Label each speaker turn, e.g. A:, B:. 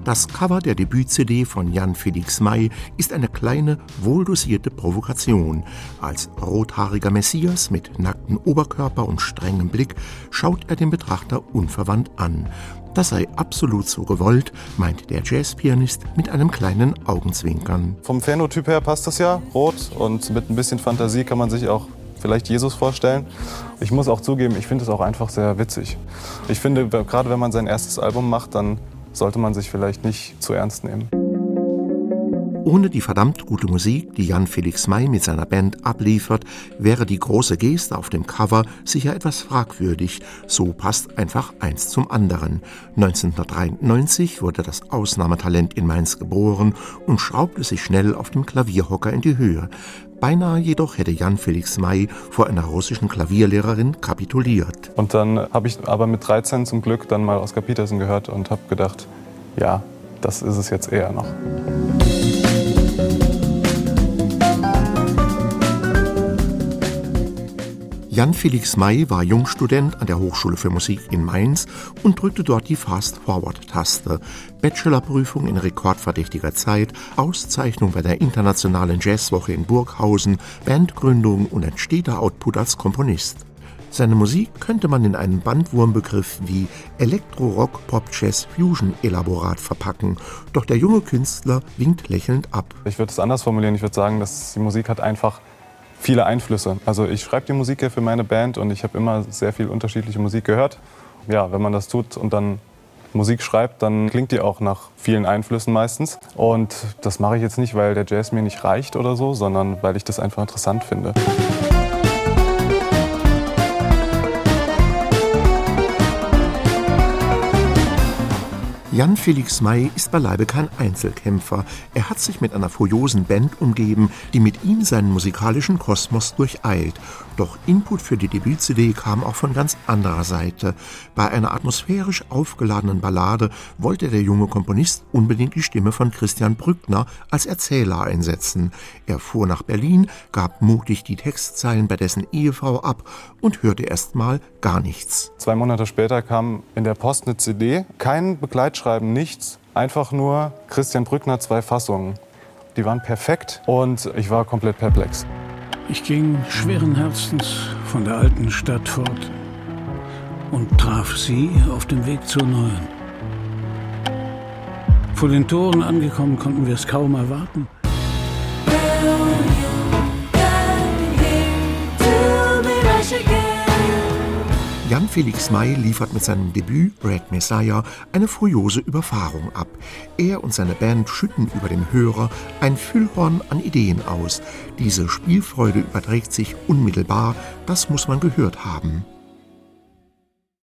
A: Das Cover der Debüt-CD von Jan Felix May ist eine kleine, wohldosierte Provokation. Als rothaariger Messias mit nacktem Oberkörper und strengem Blick schaut er den Betrachter unverwandt an. Das sei absolut so gewollt, meint der Jazzpianist mit einem kleinen Augenzwinkern.
B: Vom Phänotyp her passt das ja, rot, und mit ein bisschen Fantasie kann man sich auch vielleicht Jesus vorstellen. Ich muss auch zugeben, ich finde es auch einfach sehr witzig. Ich finde, gerade wenn man sein erstes Album macht, dann sollte man sich vielleicht nicht zu ernst nehmen.
A: Ohne die verdammt gute Musik, die Jan Felix May mit seiner Band abliefert, wäre die große Geste auf dem Cover sicher etwas fragwürdig. So passt einfach eins zum anderen. 1993 wurde das Ausnahmetalent in Mainz geboren und schraubte sich schnell auf dem Klavierhocker in die Höhe. Beinahe jedoch hätte Jan Felix May vor einer russischen Klavierlehrerin kapituliert.
B: Und dann habe ich aber mit 13 zum Glück dann mal Oscar Peterson gehört und habe gedacht, ja, das ist es jetzt eher noch.
A: Jan Felix May war Jungstudent an der Hochschule für Musik in Mainz und drückte dort die Fast-Forward-Taste. Bachelorprüfung in rekordverdächtiger Zeit, Auszeichnung bei der Internationalen Jazzwoche in Burghausen, Bandgründung und ein steter Output als Komponist. Seine Musik könnte man in einen Bandwurmbegriff wie Elektro-Rock-Pop-Jazz-Fusion-Elaborat verpacken. Doch der junge Künstler winkt lächelnd ab.
B: Ich würde es anders formulieren. Ich würde sagen, dass die Musik hat einfach viele Einflüsse. Also ich schreibe die Musik ja für meine Band und ich habe immer sehr viel unterschiedliche Musik gehört. Ja, wenn man das tut und dann Musik schreibt, dann klingt die auch nach vielen Einflüssen meistens. Und das mache ich jetzt nicht, weil der Jazz mir nicht reicht oder so, sondern weil ich das einfach interessant finde.
A: Jan Felix May ist beileibe kein Einzelkämpfer. Er hat sich mit einer furiosen Band umgeben, die mit ihm seinen musikalischen Kosmos durcheilt. Doch Input für die Debüt-CD kam auch von ganz anderer Seite. Bei einer atmosphärisch aufgeladenen Ballade wollte der junge Komponist unbedingt die Stimme von Christian Brückner als Erzähler einsetzen. Er fuhr nach Berlin, gab mutig die Textzeilen bei dessen Ehefrau ab und hörte erst mal gar nichts.
B: 2 Monate später kam in der Post eine CD, kein Begleitschreiben, nichts, einfach nur Christian Brückner 2 Fassungen. Die waren perfekt und ich war komplett perplex.
C: Ich ging schweren Herzens von der alten Stadt fort und traf sie auf dem Weg zur neuen. Vor den Toren angekommen, konnten wir es kaum erwarten.
A: Jan Felix May liefert mit seinem Debüt Red Messiah eine furiose Überfahrung ab. Er und seine Band schütten über dem Hörer ein Füllhorn an Ideen aus. Diese Spielfreude überträgt sich unmittelbar, das muss man gehört haben.